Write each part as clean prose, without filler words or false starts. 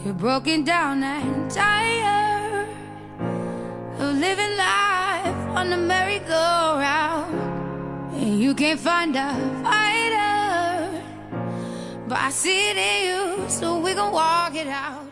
You're broken down and tired of living life on the merry-go-round, and you can't find a fighter, but I see it in you, so we gon' walk it out.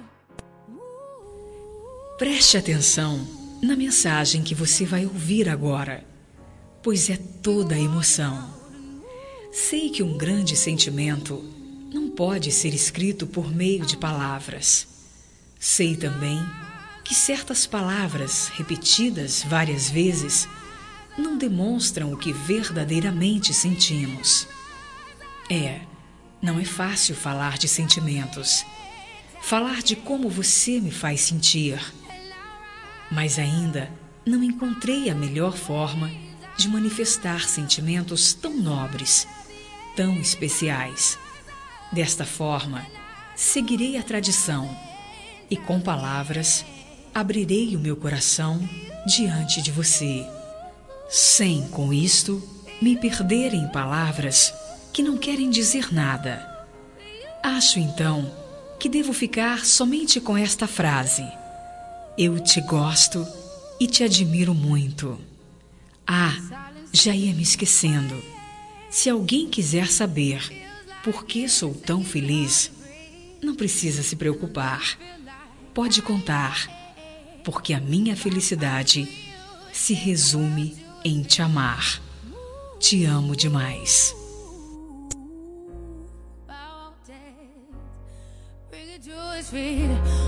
Preste atenção na mensagem que você vai ouvir agora, pois é toda a emoção. Sei que um grande sentimento não pode ser escrito por meio de palavras. Sei também que certas palavras repetidas várias vezes não demonstram o que verdadeiramente sentimos. Não é fácil falar de sentimentos, falar de como você me faz sentir. Mas ainda não encontrei a melhor forma de manifestar sentimentos tão nobres, tão especiais. Desta forma, seguirei a tradição e com palavras abrirei o meu coração diante de você, sem com isto me perder em palavras que não querem dizer nada. Acho então que devo ficar somente com esta frase: eu te gosto e te admiro muito. Já ia me esquecendo. Se alguém quiser saber por que sou tão feliz, não precisa se preocupar. Pode contar, porque a minha felicidade se resume em te amar. Te amo demais. Bring it to his feet.